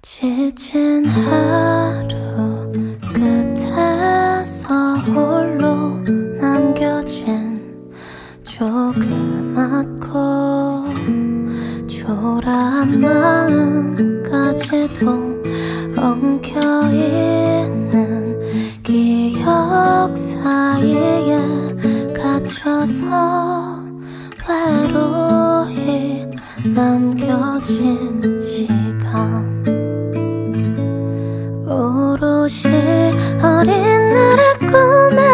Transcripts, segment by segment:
지친 하루 끝에서 홀로 남겨진 조그맣고 초라한 마음까지도 엉켜있는 기억 사이에 갇혀서 외로이 남겨진 시간, 오롯이 어린 날의 꿈에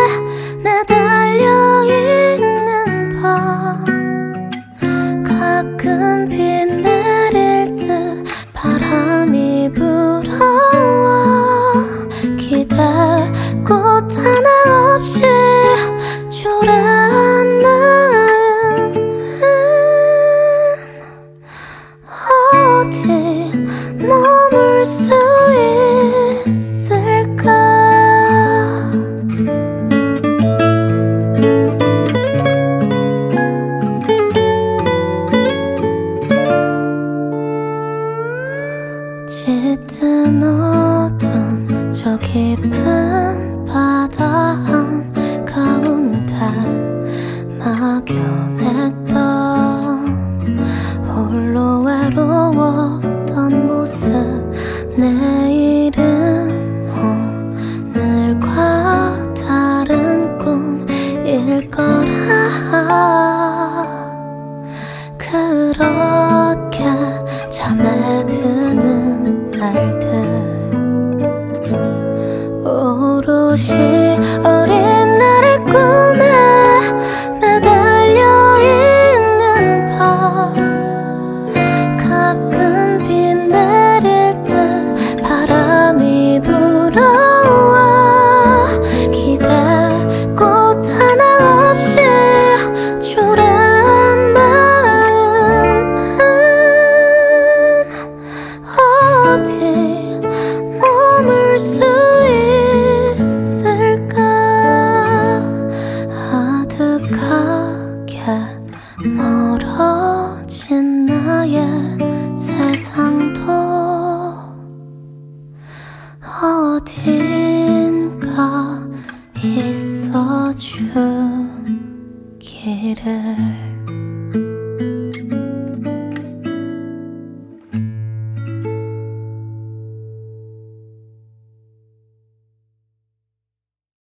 매달려 있는 밤, 가끔 비 내릴 듯 바람이 불어와 기댈 곳 하나 없이 초라한 마음은 어디 머물 수 있을까? 짙은 어둠 저 깊은 바다 한가운데 막연했던 홀로 외로웠던 모습, 내일은 오늘과 다른 꿈일 거라. 그렇게 잠에 드는 날들, 오롯이 어린 날의 꿈에 매달려 있는 밤, 가끔 비 내릴 듯 바람이 불어와 기댈 곳 하나 없이 초라한 마음은 어디 머물 수 있을까? 아득하게 멀어진 나의 세상도 어딘가 있어주기를.